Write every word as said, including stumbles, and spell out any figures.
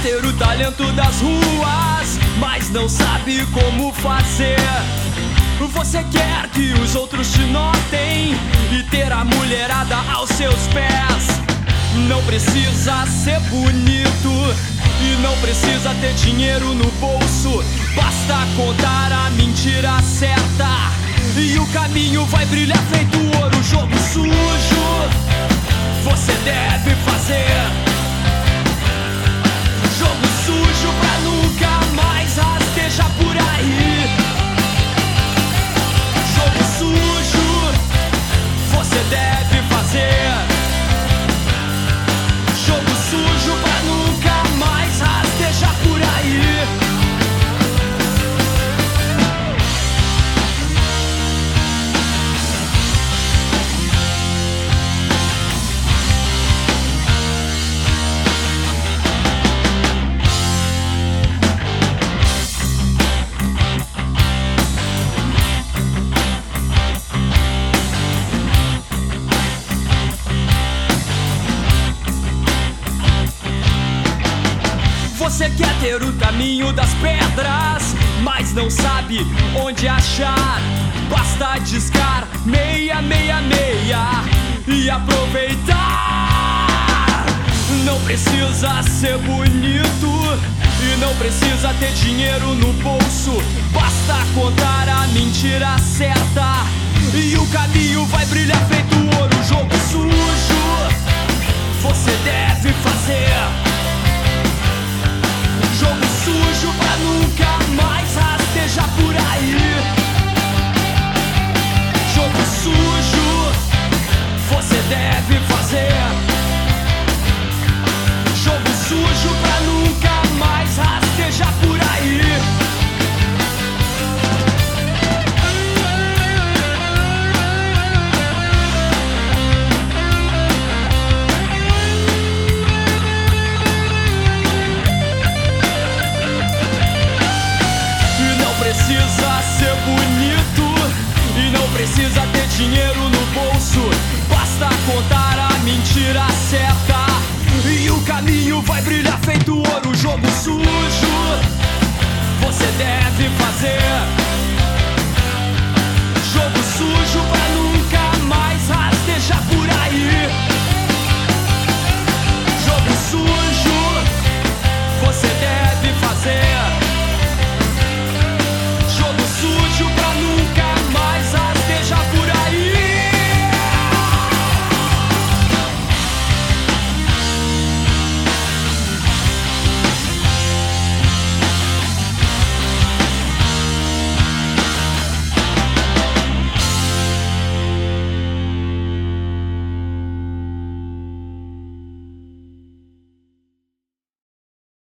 ter o talento das ruas, mas não sabe como fazer. Você quer que os outros te notem e ter a mulherada aos seus pés. Não precisa ser bonito e não precisa ter dinheiro no bolso. Basta contar a mentira certa e o caminho vai brilhar feito ouro. Jogo sujo você deve fazer. Jogo sujo pra nunca mais rastejar por aí. Jogo sujo você deve fazer. Jogo sujo pra nunca mais rastejar por aí. Você quer ter o caminho das pedras, mas não sabe onde achar. Basta discar meia, meia, meia e aproveitar. Não precisa ser bonito e não precisa ter dinheiro no bolso. Basta contar a mentira certa e o caminho vai brilhar feito ouro. Jogo sujo você deve fazer. Jogo sujo pra nunca mais rastejar por aí. Jogo sujo você deve fazer. Jogo sujo pra nunca mais rastejar por aí. Precisa ser bonito e não precisa ter dinheiro no bolso. Basta contar a mentira certa e o caminho vai brilhar feito ouro. Jogo sujo você deve fazer.